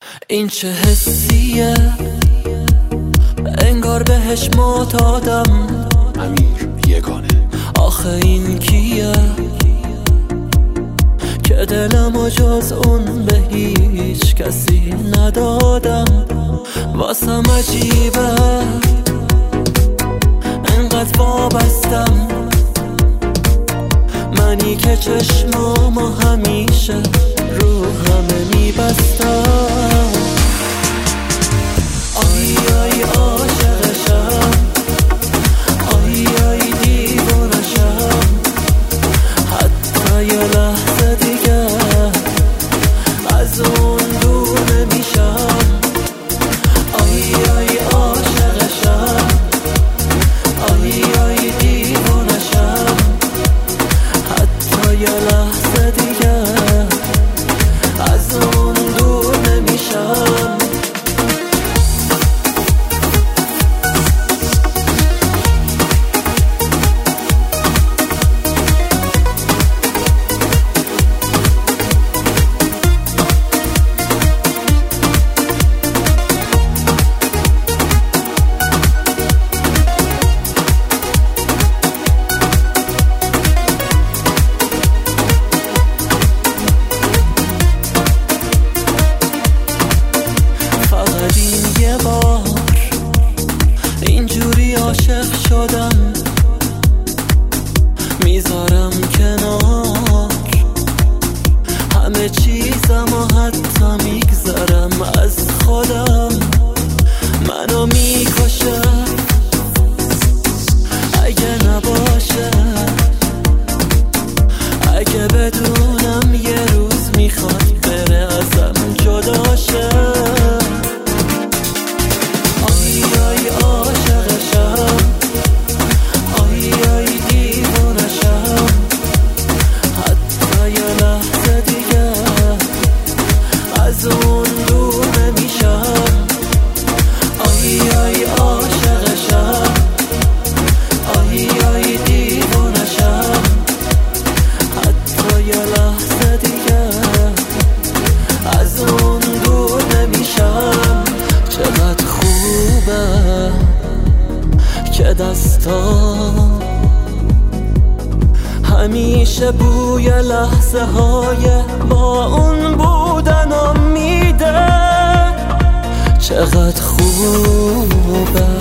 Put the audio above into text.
این چه حسیه، انگار بهش معتادم. امیر یگانه. آخه این کیه که دلمو جز اون به هیچ کسی ندادم. واسم عجیبه انقدر وابستم، منی که چشمامو همیشه رو همه میبستم. آی آی عاشقشم، آی آی دیوانشم، حتی یه لحظه دیگه از اون دور نمیشم. آی آی عاشقشم، آی آی دیوانشم، حتی یه لحظه دیگه از اون دور نمیشم. اینجوری عاشق شدم، میذارم کنار همه چیزم و حتی میگذرم از خودم. منو میکشه اگه نباشه، اگه بدونم یه روز میخواد بره ازم جدا شه. از اون دور نمیشم. آی آی عاشقشم، آی آی دیوانشم، حتی یه لحظه دیگه از اون دور نمیشم. چقدر خوبه که دستام همیشه بوی لحظه های با اون بودنم میده. چقدر خوبه